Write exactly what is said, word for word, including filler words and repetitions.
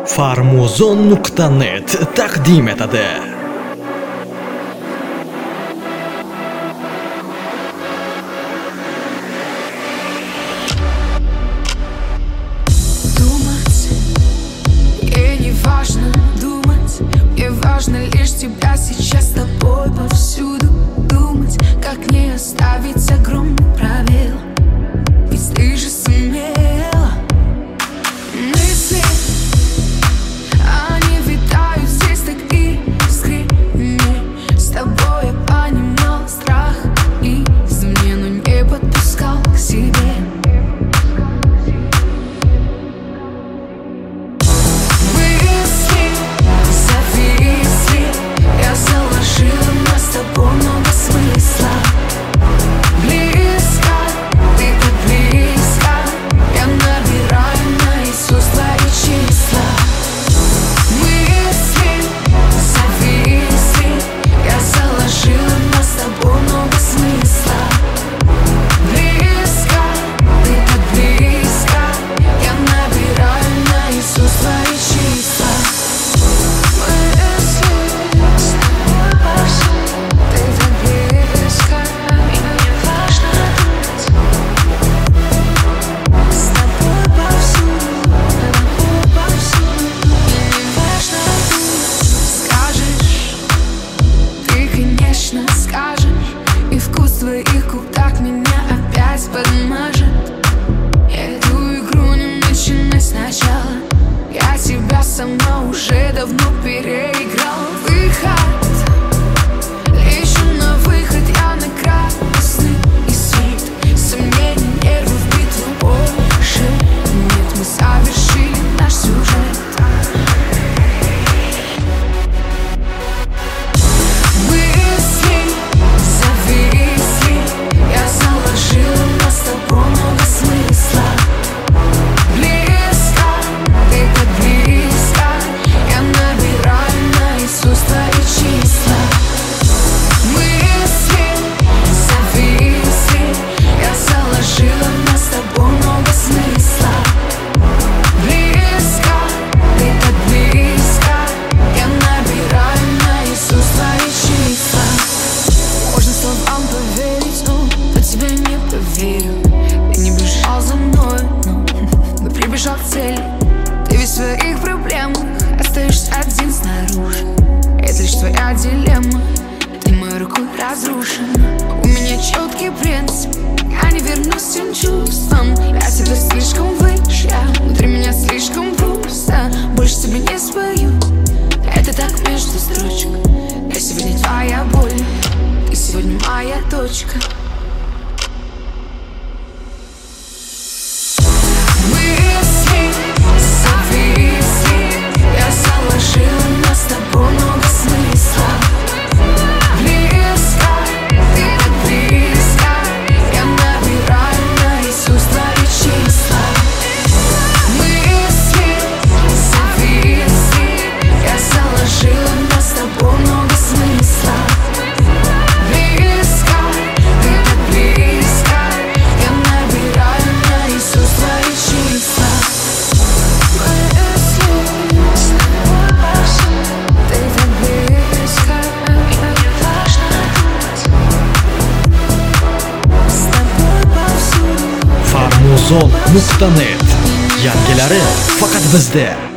Farmuzon nuqta net taqdim etadi. Важно лишь тебя сейчас с тобой повсюду думать, как не оставить огромный пробел. Ведь ты же сумела. Мысли, они витают здесь так искренне. С тобой я понимал страх извне, но не подпускал к себе. И вкус твоих губ так меня опять подмажет. Эту игру не начинай сначала. Я тебя сама уже давно переиграл. Выход, лечу на выход, я на красный и свет. Сомнений, нервы в битву больше нет. Мы совершили наш сюжет. Ты не бежал за мной, но, но прибежал к цели. Ты весь в своих проблемах остаешься один снаружи. Это лишь твоя дилемма, ты мою руку разрушена. У меня четкий принцип, я не вернусь к тем чувствам. Я тебя слишком выше, внутри меня слишком пусто. Больше тебе не спою, это так между строчек. Я сегодня твоя боль, ты сегодня моя точка. Farmuzon nuqta net yangilari faqat bizda.